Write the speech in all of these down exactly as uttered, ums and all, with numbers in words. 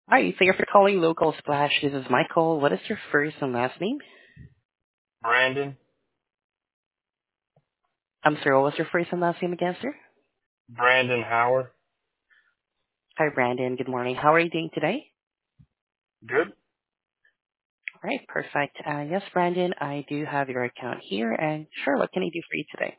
Hi, thank you for calling Local Splash. This is Michael. What is your first and last name? Brandon. I'm sorry, what was your first and last name again, sir? Brandon Howard. Hi, Brandon. Good morning. How are you doing today? Good. All right, perfect. Uh, yes, Brandon, I do have your account here, and sure, what can I do for you today?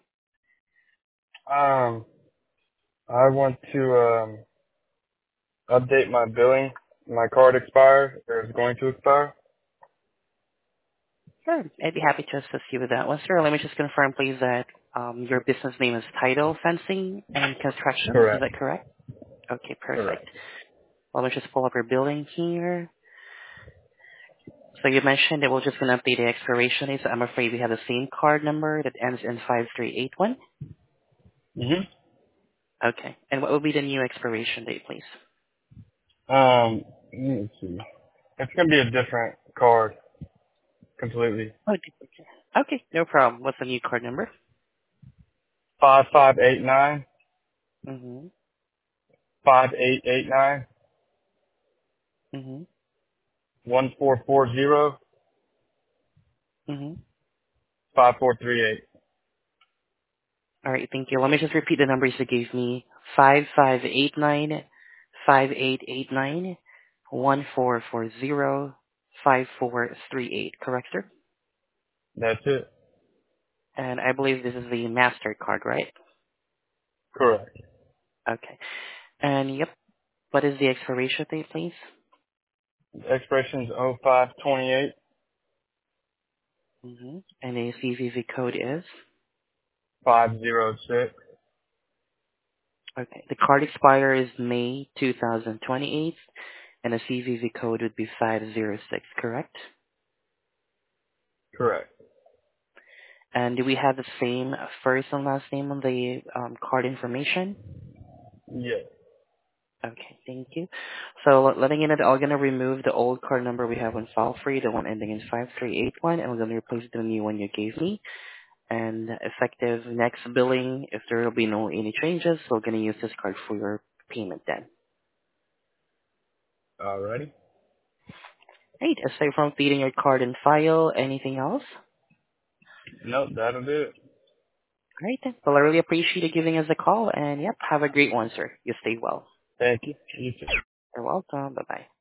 Um, I want to um update my billing. My card expired, or is going to expire. Sure, I'd be happy to assist you with that one, sir. Let me just confirm, please, that um, your business name is Title Fencing and Construction. Is Correct. that correct? Okay, perfect. Correct. Let me just pull up your billing here. So you mentioned that we're just going to update the expiration date, so I'm afraid we have the same card number that ends in five three eight one. Mhm. Okay. And what will be the new expiration date, please? Um, let me see. It's gonna be a different card completely. Okay. Okay, no problem. What's the new card number? Five five eight nine Mm-hmm. five eight eight nine Mm-hmm. one four four zero Mm-hmm. five four three eight. All right, thank you. Let me just repeat the numbers you gave me. Five five eight nine five eight eight nine one four four zero five four three eight. Correct, sir? That's it. And I believe this is the MasterCard, right? Correct. Okay. And yep, what is the expiration date, please? Expiration is oh five twenty eight Mm-hmm. And the C V V code is? five zero six. Okay. The card expires May two thousand twenty-eight, and the C V V code would be five zero six, correct? Correct. And do we have the same first and last name on the um, card information? Yes. Okay, thank you. So let- letting you know that I'm going to remove the old card number we have on file for you, the one ending in five three eight one, and we're going to replace the new one you gave me. And effective next billing, if there will be no any changes, we're going to use this card for your payment then. Alrighty. Right, aside from feeding your card and file, anything else? Nope, that'll do it. All right then. Well, I really appreciate you giving us a call, and yep, have a great one, sir. You stay well. Thank you. You too. You're welcome. Bye-bye.